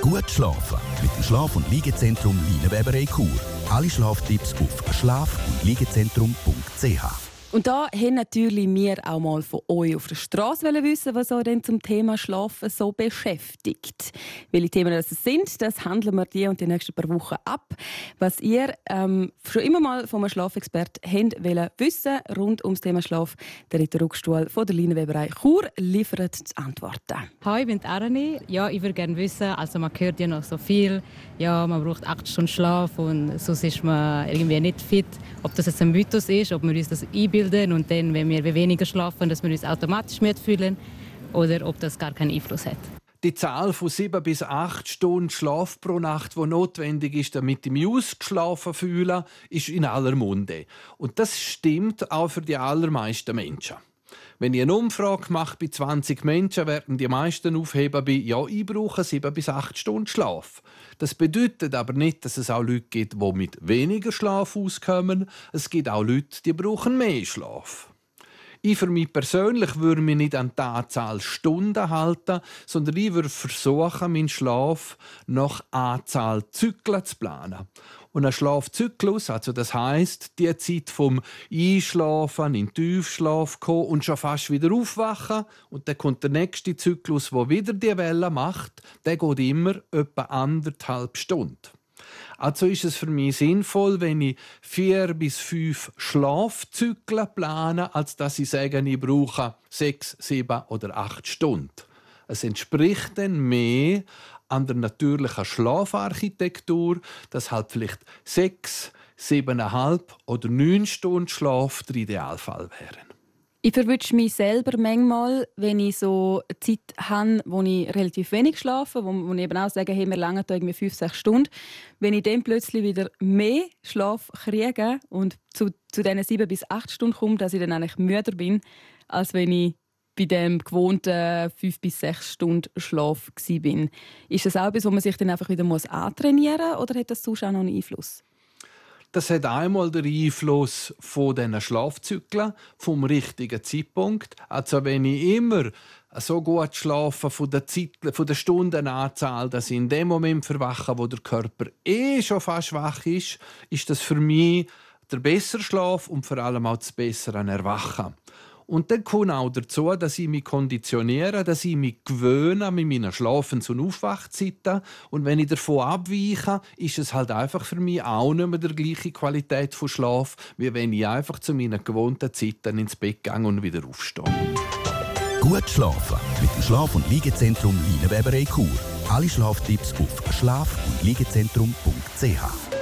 Gut schlafen mit dem Schlaf- und Liegezentrum Leinenweberei Chur. Alle Schlaftipps auf schlaf- und liegezentrum.ch. Und da haben natürlich wir auch mal von euch auf der Straße wissen, was euch denn zum Thema Schlafen so beschäftigt. Welche Themen das sind, das handeln wir die und die nächsten paar Wochen ab. Was ihr schon immer mal von einem Schlafexperten wissen rund ums Thema Schlaf, der Ritterrückstuhl von der Leinenweberei Chur liefert die Antworten. Hi, ich bin Arani. Ja, ich würde gerne wissen, also man hört ja noch so viel, ja, man braucht 8 Stunden Schlaf und sonst ist man irgendwie nicht fit. Ob das jetzt ein Mythos ist, ob wir uns das einbilden und dann, wenn wir weniger schlafen, dass wir uns automatisch mitfühlen oder ob das gar keinen Einfluss hat. Die Zahl von 7 bis 8 Stunden Schlaf pro Nacht, die notwendig ist, damit ich mich ausgeschlafen fühle, ist in aller Munde. Und das stimmt auch für die allermeisten Menschen. Wenn ich eine Umfrage mache bei 20 Menschen, werden die meisten aufheben bei «Ja, ich brauche 7 bis 8 Stunden Schlaf». Das bedeutet aber nicht, dass es auch Leute gibt, die mit weniger Schlaf auskommen. Es gibt auch Leute, die brauchen mehr Schlaf. Ich für mich persönlich würde mich nicht an die Anzahl Stunden halten, sondern ich würde versuchen, meinen Schlaf nach Anzahl Zyklen zu planen. Und ein Schlafzyklus, also das heisst, die Zeit vom Einschlafen, in den Tiefschlaf kommen und schon fast wieder aufwachen. Und dann kommt der nächste Zyklus, der wieder die Welle macht. Der geht immer etwa 1,5 Stunden. Also ist es für mich sinnvoll, wenn ich 4 bis 5 Schlafzyklen plane, als dass ich sage, ich brauche 6, 7 oder 8 Stunden. Es entspricht dann mehr an der natürlichen Schlafarchitektur, dass halt vielleicht 6, 7,5 oder 9 Stunden Schlaf der Idealfall wären. Ich verwünsche mich selber manchmal, wenn ich so eine Zeit habe, wo ich relativ wenig schlafe, wo ich eben auch sage, hey, wir langen da irgendwie 5, 6 Stunden. Wenn ich dann plötzlich wieder mehr Schlaf kriege und zu diesen 7 bis 8 Stunden komme, dass ich dann eigentlich müder bin, als wenn ich bei dem gewohnten 5 bis 6 Stunden Schlaf war. Ist das auch etwas, wo man sich dann einfach wieder antrainieren muss, oder hat das sonst auch noch einen Einfluss? Das hat einmal den Einfluss von diesen Schlafzyklen, vom richtigen Zeitpunkt. Also wenn ich immer so gut schlafe von der Stundenanzahl, dass ich in dem Moment verwache, wo der Körper schon fast wach ist, ist das für mich der bessere Schlaf und vor allem auch das bessere Erwachen. Und dann kommt auch dazu, dass ich mich konditioniere, dass ich mich gewöhne mit meinen Schlafens- und Aufwachzeiten. Und wenn ich davon abweiche, ist es halt einfach für mich auch nicht mehr die gleiche Qualität von Schlaf, wie wenn ich einfach zu meinen gewohnten Zeiten ins Bett gehe und wieder aufstehe. Gut schlafen mit dem Schlaf- und Liegezentrum Leinenweberei Chur. Alle Schlaftipps auf schlaf- und liegezentrum.ch.